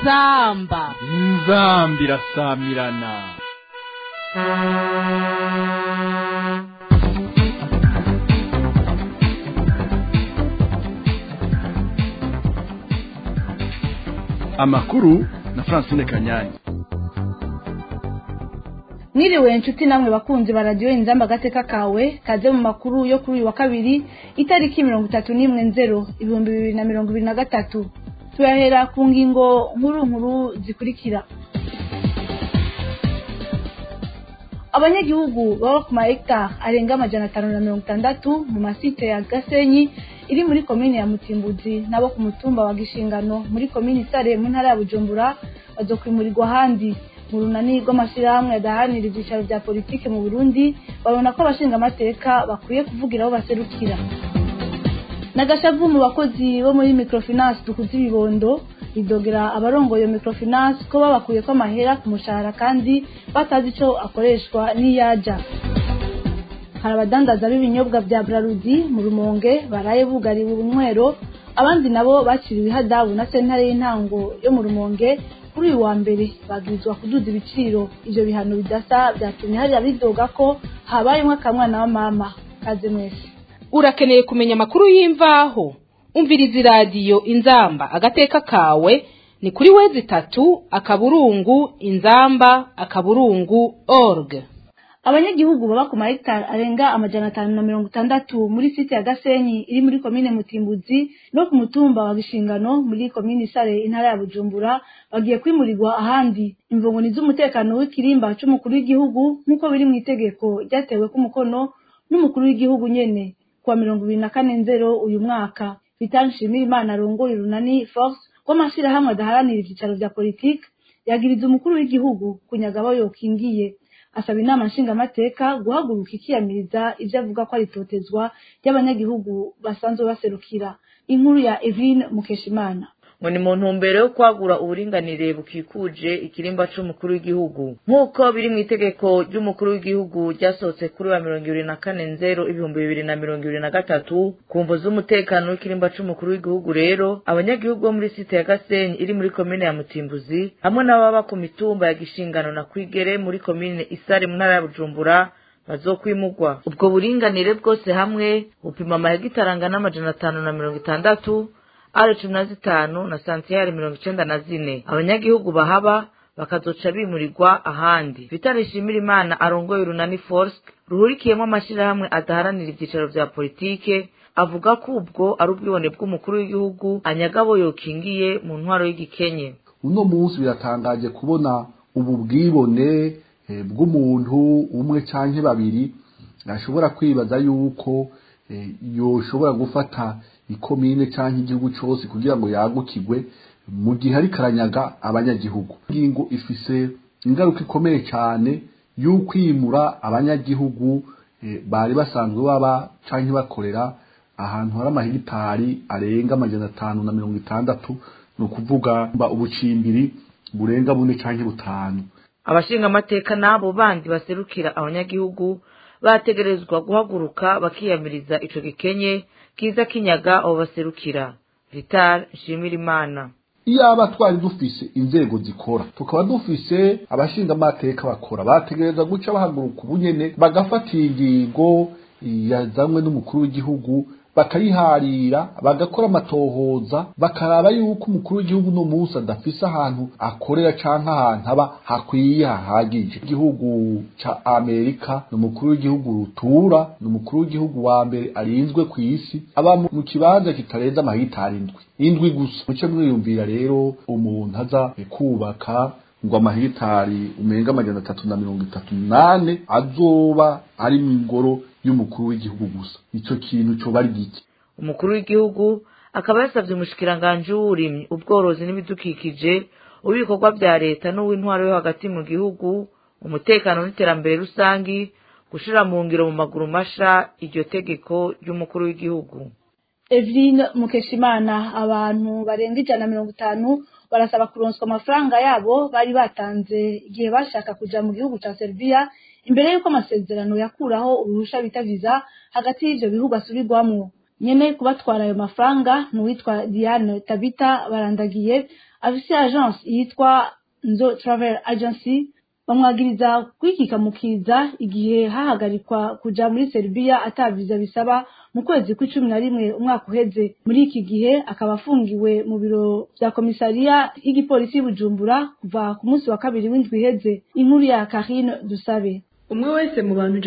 inzamba irasamirana. Amakuru na Francine Kanyanyi. Mwiriwe inshuti namwe bakunzi ba radio Inzamba gateka kawe kaze mu makuru yo kuri uyu wa kabiri itariki 31/0/2023. Tuyahera ku ngingo nkuru zikurikira. Abanyagihugu baba ku mahectare arenga 560 mu masite ya Gasenyi iri muri komine ya Mutimbuzi nabo ku mutumba wa Gishingano muri komine Sare mu ntara ya Bujumbura bazokwimurirwa handi. Mu runani rw'amashirahamwe adahanira ibyicaro bya politike mu Burundi babona ko abashinga amateka bakwiye kuvugira aho baserukira. Nagashavu mu bakozi bo muri microfinance dukuzi bibondo bidogera abarongoye microfinance ko babakuye ko amahera ku mushahara kandi batazi ico akoreshwa niyaja. Hari abadandaza b'ibinyobwa bya Brarudi mu Rumonge baraye bugariwe ubunywero, abandi nabo baciriwe ihadabu na sentare y'intango yo mu Rumonge kuri uyu wa mbere bagirizwa kuduza ibiciro. Ivyo bihano bidasa byatumye hari abidoga ko habayemwe akamwana wa mama. Kaze mwese. Urakeneye kumenya makuru y'imvaho? Umviriza radio Inzamba agateka kawe ni kuri wezi 3 inzamba.org. Abanyagihugu baba ku mahectare arenga 560 muri site ya Gasenyi iri muri komine Mutimbuzi no ku mutumba wa Gishingano muri komine Sare intara ya Bujumbura bagiye kwimurirwa ahandi. Imvungo ni z'umutekano w'ikirimba c'umukuru w'igihugu nkuko biri mu itegeko ryatewe ku mukono n'umukuru w'igihugu nyene kwa 2024 uyu mwaka. Bitanshimira Imana arongoye runani force kw'amashira hamwe adaharanira ibyicaro bya politike yagiriza umukuru w'igihugu kunyaga abo yokingiye. Asaba inama nshingamateka guhaguruka ikiyamiriza ivyo avuga ko ari totezwa y'abanyagihugu basanzwe baserukira. Inkuru ya Evelyn Mukeshimana. Ngo ni mu ntumbero yo kwagura uburinganire bukikuje ikirimba c'umukuru w'igihugu nk'uko biri mu itegeko ry'umukuru w'igihugu ryasohotse kuri wa 2024/2023 kumvo z'umutekano w'ikirimba c'umukuru w'igihugu. Rero abanyagihugu bo muri site ya Gasenyi iri muri komine ya Mutimbuzi hamwe n'ababa ku mitumba ya Gishingano na Kwigere muri komine Isare mu ntara ya Bujumbura bazokwimugwa. Ubwo buringanire bwose hamwe upima amahegitari angana 560 R15 na santiyari 94. Abanyagihugu bahaba bakazoca bimurirwa ahandi. Bitanishimira Imana arongoye runani force ruhurikiyemo amashirahamwe adaharanira ibyicaro bya politike avuga ko ubwo ari ubwibone bw'umukuru w'igihugu anyagabo yokingiye mu ntwaro y'igikenye. Uno munsi biratangaje kubona ubu bwibone bw'umuntu umwe canke babiri ashobora kwibaza yuko yoshobora gufata ikomine canke igihugu cyose kugira ngo yagukigwe mu gihe ari karanyaga abanyagihugu. Ingingo ifise ingaruka ikomeye cyane y'ukwimura abanyagihugu bari basanzwe baba canke bakorera ahantu hari amahegitari arenga 560 no kuvuga ubucimbiri burenga 4 canke 5. Abashinga amateka nabo bandi baserukira abanyagihugu bategerezwa guhaguruka bakiyamiriza ico gikenye kiza kinyaga abo baserukira. Vital Nshimirimana. Iyaba twari dufise inzego zikora tukaba dufise abashinga amateka bakora bategereza guca bahaguruka ubunyene bagafata ingingo yazamwe n'umukuru w'igihugu bakayiharira bagakora amatohoza bakaraba yuko umukuru w'igihugu no munsi adafise ahantu akorera canke ahantu aba hakwiye hahagije. Igihugu ca Amerika n'umukuru w'igihugu rutura n'umukuru w'igihugu wa mbere arinzwe ku isi aba mu kibanza kitarenza amahitari indwi gusa. Muce mwiyumvira rero umuntu aza kubaka ngo amahitari umenga 338 azoba ari mu ngoro y'umukuru w'igihugu gusa. Ico kintu cyo bari giki. Umukuru w'igihugu akaba yasavye umushikiranganje w'uburimyi ubworozi n'ibidukikije ubikorwa bya leta n'uw'intwaro yo hagati mu gihugu umutekano n'iterambere rusangi gushira mu ngiro mu maguru masha iryo tegeko ry'umukuru w'igihugu. Evelyn Mukeshimana. Abantu barenga 150 barasaba kuronswa amafaranga yabo bari batanze igihe bashaka kuja mu gihugu ca Serbia imbere yuko amasezerano yakuraho uruhusha bita visa hagati y'ivyo bihugu asubirwamwo. nyene kubatwara ayo mafaranga n'uwitwa Diane Tabita Barandagiye afise agence yitwa Nzo Travel Agency bamwagiriza kwikikamukiza igihe hahagarikwa kuja muri Serbia ataviza bisaba mu kwezi kwa11 umwaka uheze. Muri iki gihe akaba afungiwe mu biro vya komisariya y'igipolisi Bujumbura kuva ku munsi wa kabiri w'indwi iheze. Inkuru ya Karine Dusabe. Umwe wese mu bantu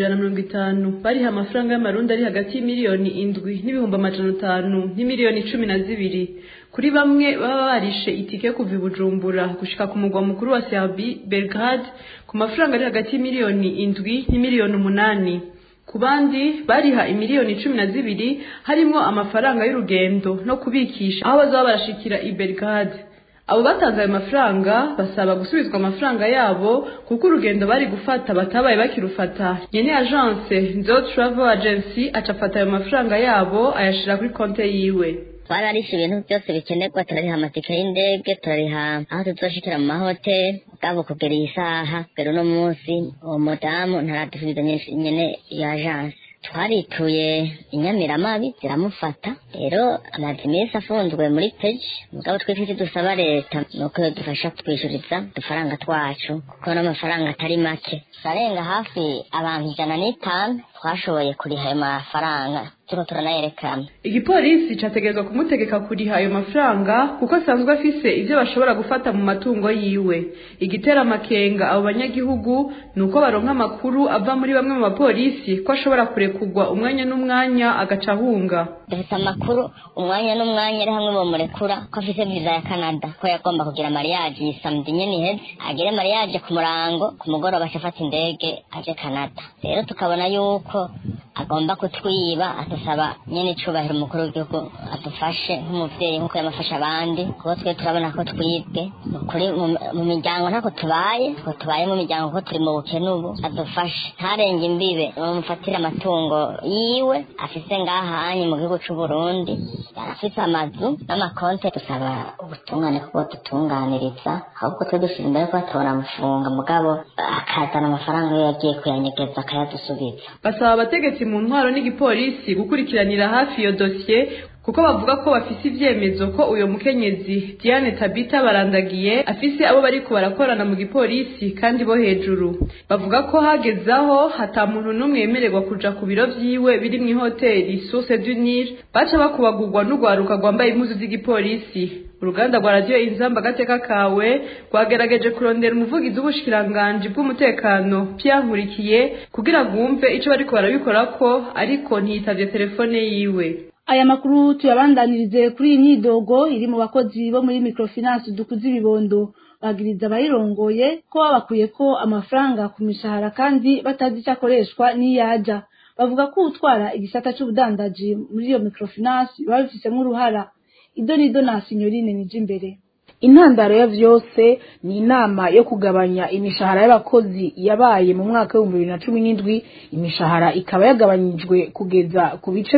150 bariha amafaranga y'amarundi ari hagati y'imiliyoni 7 n'ibihumbi 500 n'imiliyoni 12. Kuri bamwe baba barishe itike kuva Bujumbura gushika ku mugwa mukuru wa Serbia Belgrade ku mafaranga ari hagati y'imiliyoni 7 n'imiliyoni 8. Ku bandi bariha imiliyoni 12 harimo amafaranga y'urugendo no kubikisha aho bazaba barashikira i Belgrade. Abo batanze ayo mafaranga basaba gusubizwa amafaranga yabo kuko urugendo bari gufata batabaye bakirufata. Nyene agence Nzo Travel Agency acafata ayo mafaranga yabo ayashira kuri konte yiwe. Twararisha ibintu byose bikenerwa, turariha amatike y'indege, turariha aho tuzoshikira mu mahoteli, bwabo kugera isaha, pero no munsi uwo mudamu ntaradusubiza nyene ya agence. Twarituye inyamiramabi ziramufata, rero amaze iminsi afunzwe muri peji. Mugabo twifite dusaba leta nuko dufasha kwishuriza udufaranga twacu kuko n'amafaranga atari make, sarenga hafi abantu 105 twashoboye kuriha ayo mafaranga. Turanayerekana igipolisi categerezwa kumutegeka kuriha ayo mafaranga kuko asanzwe afise ivyo bashobora gufata mu matungo yiwe. Igitera makenga abo banyagihugu nuko baronka amakuru ava muri bamwe mu bapolisi ko ashobora kurekugwa umwanya n'umwanya agacahunga. Dufite amakuru umwanya n'umwanya ari hamwe bomurekura ko afise visa ya Canada, ko yagomba kugira mariage yisamedi nyene iheze, agire mariage ku murango, ku mugoroba ashafata indege aje Canada. Rero tukabona yuko agomba kutwiba, atusaba nyene icubahiro umukuru w'igihugu adufashe nk'umuvyeyi nkuko yamafasha abandi, kuko twe turabona ko twibwe kuri mu miryango ntako tubaye mu miryango ko turi mu bukene ubu. Adufashe ntarenge imbibe, bamufatire amatungo yiwe afise ngahanye mu gihugu c'u Burundi, yarafise amazu n'amakonte. Tusaba ubutungane kuko tutunganiriza, ahubwo twe dushira imbere ko atora mufunga, mugabo akazana amafaranga yo yagiye kuyanyegeza akayadusubiza. Basaba abategetsi mu ntwaro n'igipolisi gukurikiranira hafi iyo dosiye kuko bavuga ko bafise ivyemezo ko uyo mukenyezi Diane Tabita Barandagiye afise abo bari ko barakorana mu gipolisi kandi bo hejuru. Bavuga ko hagezaho hata muntu numwe yemererwa kuja ku biro vyiwe biri mu hoteli Source du Nil, baca bakubagurwa n'ugwaruka rwambaye impuzu z'igipolisi. Uruganda rwa radio Inzamba gateka kawe rwagerageje kurondera umuvugizi w'ubushikiranganje bw'umutekano Pierre Nkurikiye kugira gumve ico bari ko barabikorako, ariko ntiyitavye telefone yiwe. Aya makuru tuyabandanirize kuri imyidogo iri mu bakozi bo muri microfinance dukuzi ibibondo. Bagiriza abayirongoye ko babakuye ko amafaranga ku mishahara kandi batazi icyo akoreshwa n'iyaja. Bavuga ko utwara igisata c'ubudandaji muri iyo microfinance babifisemo uruhara. Idonido na Signorine Nijimbere. Intandaro ya vyose ni inama yo kugabanya imishahara y'abakozi yabaye mu mwaka wa 2017. Imishahara ikaba yagabanyijwe kugeza ku bice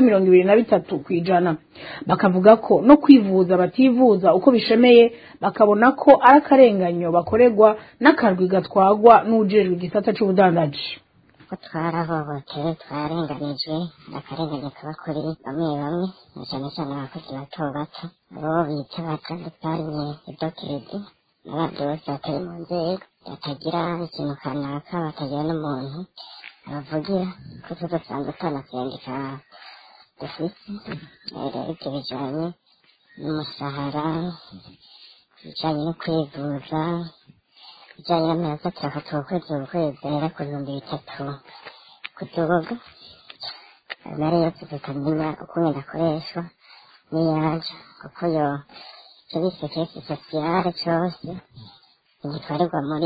23%. Bakavuga ko no kwivuza bativuza uko bishemeye, bakabona ko ari akarenganyo bakorerwa n'akarwi gatwagwa n'ujejwe igisata c'ubudandaji. Twarahohotewe, twarenganijwe, akarengane kaba kuri bamwe cyane cyane abakozi bato bato, abo bita batandukanye idokiredi n'abandi bose batari mu nzego, batagira ikintu kanaka, batagira n'umuntu abavugira ko tudasanzwe tunakwandika dufite. Rero ibyo bijanye n'umushahara, bijanye no kwivuza, bijanye n'amezi atatu ukwezi rero ku 3,000 kutuboga. Nari yose tutamenya uko ngenda akoreshwa n'iyaje, kuko yo service kesi sociale cyose igitwarirwa muri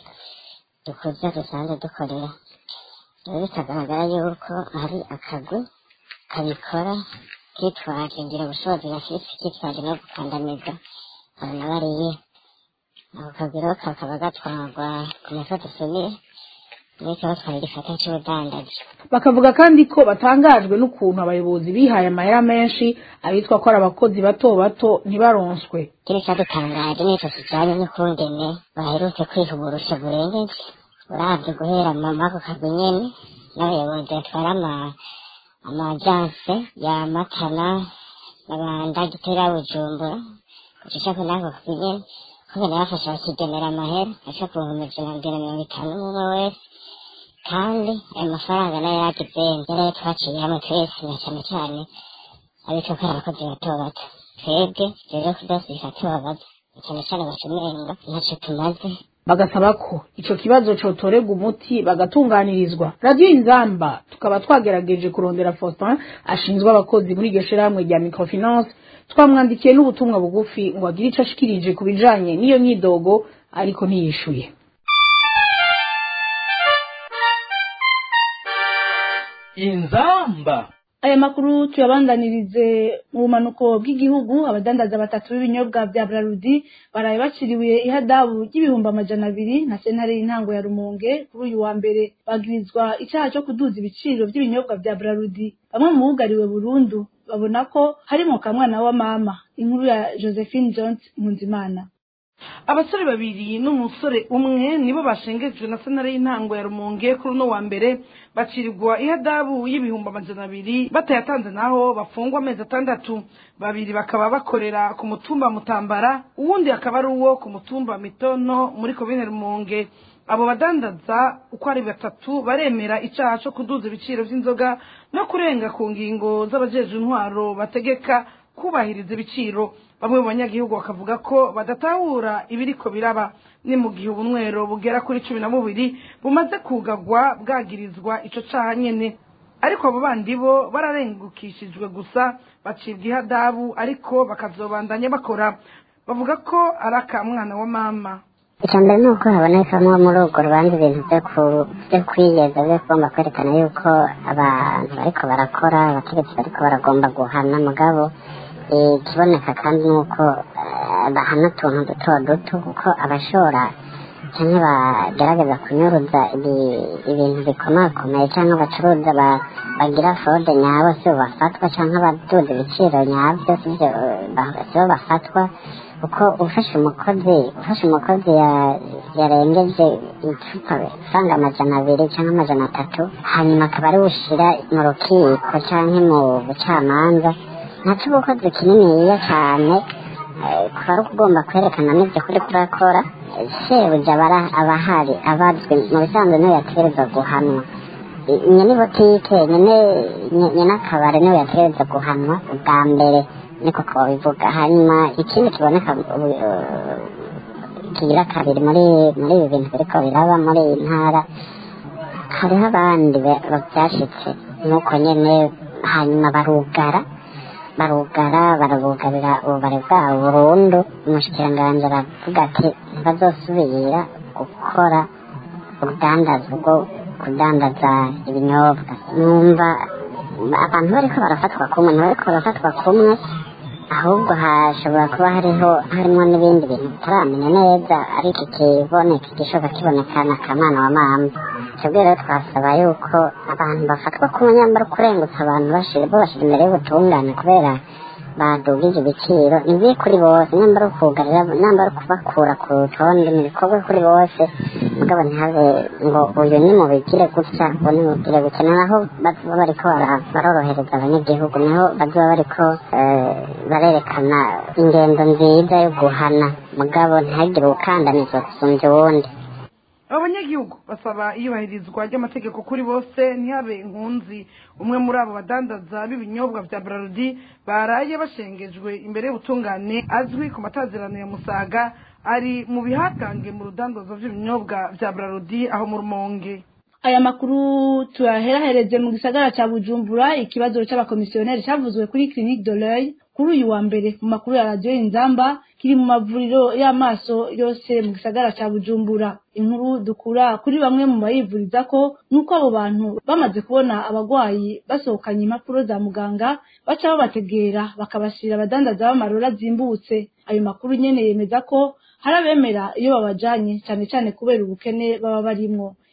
dukoze dusanzwe dukorera. Rero bikagaragara yuko ari akagwi kabikora kitwaje ngira ubushobozi gafise, kitwaje no gukandamiza abantu bariye. Ako kagiro kakaba gatwarwa ku misozi isumire n'icyo batwara igisata c'ubudandaji. Bakavuga kandi ko batangajwe n'ukuntu abayobozi bihaye amahera menshi abitwa ko ari abakozi bato bato ntibaronswe. Kiri cyadutangaje n'icyo kijanye n'ukungene baherutse kwiha uburusha burengeje, uravye guhera mama ako kagwi nyene n'abayobozi batwara amajanse ya Matana n'abanda gitera Bujumbura gucisha ko nako kuye kubera yafasha bakigenera amahera ashaka kuhumujana 250 umwe wese kandi ayo mafaranga nayo yagize yari twaciye hamwe twese na cyane cyane ariko ko abakozi bato bato twebwe rero kudasika tubabaza cyane cyane bashomenga ntacyo tumaze bagasaba ko ico kibazo cotorega umuti bagatunganirizwa. Radio Inzamba tukaba twagerageje kurondera Faustin ashinzwe abakozi muri iryo shirahamwe rya microfinance, twamwandikiye n'ubutumwa bugufi ngo agire ico ashikirije ku bijanye n'iyo myidogo ariko ntiyishuye. Inzamba. Aya makuru tuyabandanirize mu bumanuko bw'igihugu. Abadandaza batatu b'ibinyobwa vya Braludi baraye baciriwe ihadabu y'ibihumbi 200 na sentare y'intango ya Rumonge kuri uyu wa mbere. Bagirizwa icaha cyo kuduza ibiciro by'ibinyobwa vya Braludi. Bamwe mu bugariwe burundu babona ko harimo kamwana wa mama. Inkuru ya Josephine Jones Munzimana. Abasore babiri n'umusore umwe nibo bashengejwe na sentare y'intango ya Rumonge kuri no wa mbere bacirirwa ihadabu y'ibihumbi 200 batayatanze naho bafungwa amezi 6. Babiri bakaba bakorera ku mutumba Mutambara, uwundi akaba ari uwo ku mutumba Mitono muri komine Rumonge. Abo badandaza uko ari batatu baremera icaha cyo kuduza ibiciro vy'inzoga no kurenga ku ngingo z'abajeje intwaro bategeka kubahiriza ibiciro. Bamwe mu banyagihugu bakavuga ko badatahura ibiriko biraba, ni mu gihe ubunywero bugera kuri 12 bumaze kugagwa bwagirizwa ico caha nyene. Ariko abo bandi bo bararengukishijwe gusa bacibwa ihadabu ariko bakazobandanya bakora. Bavuga ko ari akamwana wa mama. Icyambere nuko habonekamwo muri urwo rubanza ibintu byo kwiyeza byo kugomba kwerekana yuko abantu bariko barakora, abategetsi bariko baragomba guhana mugabo ikiboneka kandi nuko bahana utuntu duto duto kuko abashora cyangwa bagerageza kunyuruza ibintu bikomakomeye cyangwa abacuruza bagira fraude nyabo si bafatwa cyangwa abaduza ibiciro nyabyo si bafatwa kuko ufashe umukozi yarengeje icupa usanga 200 cyangwa 300 hanyuma akaba ari ushira mu rukiko cyangwa mu bucamanza ntaco ubukozi kininiya cyane kuba ari ukugomba kwerekana n'ibyo kuri kurakora shebuja abahari abazwi mu bisanzwe niwe yategereza guhanwa nyene botike nyene akabare niwe yategereza guhanwa ubwa mbere niko twabivuga. hanyuma ikindi kiboneka kigira kabiri muri ibi bintu biriko biraba muri iyi ntara hariho abandi bavyashitse nuko nyene hanyuma barabugarira ububare bwabo burundu. Umushikiranganji aravuga ati ntibazosubira gukora urudandazo rwo kudandaza ibinyobwa. Numva abantu bariko barafatwa kumwe ahubwo hashobora kuba harimo n'ibindi bintu tutaramenya neza ariko ikiboneka gishoboka kibonekana akamwana wa mama. Twebwe rero twasaba yuko abantu bafatwa ku nyambaro kurengutsa abantu bashira imbere y'ubutungane kubera badugije ibiciro nibi kuri bose nyambaro kugarira nyambaro kubakura ku rutonde n'ibikorwa kuri bose mugabo ntihabe ngo uyu ni mu bigire gutya ngo ni mugire gukena aho bariko barorohereza abanyagihugu niho bazoba bariko barerekana ingendo nziza yo guhana mugabo ntihagire ukandamizwa gusumvya uwundi. Abanyagihugu basaba iyubahirizwa ry'amategeko kuri bose ntihabe inkunzi. Umwe muri abo badandaza b'ibinyobwa vya Braludi baraye bashengejwe imbere y'ubutungane azwi ku matazirano ya Musaga ari mu bihatange mu rudandazo vy'ibinyobwa vya Braludi aho mu Rumonge. Aya makuru tuyaherahereze mu gisagara ca Bujumbura. Ikibazo c'abakomisiyoneri cavuzwe kuri Clinique de l'Oeil kuri uyu wa mbere mu makuru ya Radio Inzamba kiri mu mavuriro y'amaso yose mu gisagara ca Bujumbura. Inkuru dukura kuri bamwe mu bayivuriza ko nuko abo bantu bamaze kubona abagwayi basohokanye impapuro za muganga baca babategera bakabashira abadandaza b'amarora zimbutse. Ayo makuru nyene yemeza ko hari abemera iyo babajanye cyane kubera ubukene baba barimwo.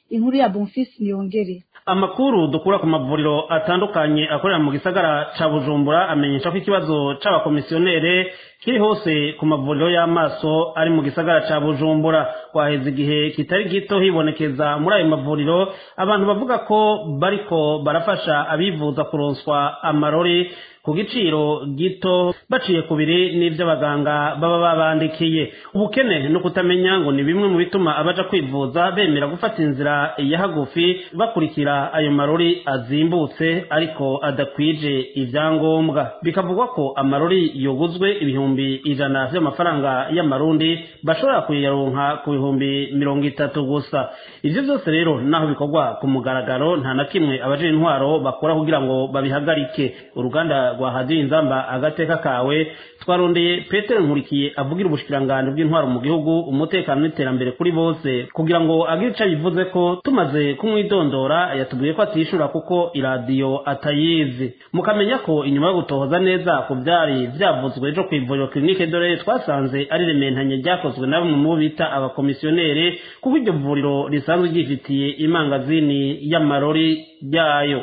inkuru ya Bonfils Niyongere. Amakuru dukura ku mavuriro atandukanye akorera mu gisagara ca Bujumbura amenyesha ko ikibazo c'abakomisiyonere kiri hose ku mavuriro y'amaso ari mu gisagara ca Bujumbura. Kwaheze igihe kitari gito hibonekeza muri ayo mavuriro abantu bavuga ko bariko barafasha abivuza kuronswa amarori ku giciro gito baciye kubiri n'ivyo abaganga baba babandikiye. Ubukene no kutamenya ngo ni bimwe mu bituma abaja kwivuza bemera gufata inzira ya hagufi bakurikira ayo marori azimbutse ariko adakwije ivyangombwa. Bikavugwa ko amarori yoguzwe ibihumbi 100 vy'amafaranga y'amarundi bashobora kuyaronka ku bihumbi 30 gusa. Ivyo byose rero naho bikorwa ku mugaragaro nta na kimwe abaje intwaro bakora kugira ngo babihagarike. Uruganda rwa hadiyo inzamba agateka kawe twarondeye Peter Nkurikiye avugira ubushikiranganje bw'intwaro mu gihugu umutekano n'iterambere kuri bose kugira ngo agire ico bivuze ko tumaze kumwidondora yatubwiye ko atishura kuko iradiyo atayizi. Mukamenya ko inyuma yo gutohoza neza ku byari vyavuzwe ejo kw'ivuriro Clinique Dore twasanze ari rementanye ryakozwe na bamwe mu bita abakomisiyonere kuko iryo vuriro risanzwe ryifitiye imangazini y'amarori ryayo.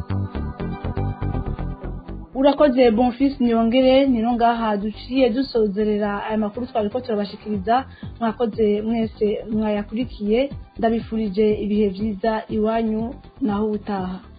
Urakoze Bonfils Niyongere. Nino ngaha duciye dusozerera aya makuru twariko turabashikiriza. Mwakoze mwese mwayakurikiye, ndabifurije ibihe vyiza iwanyu naho utaha.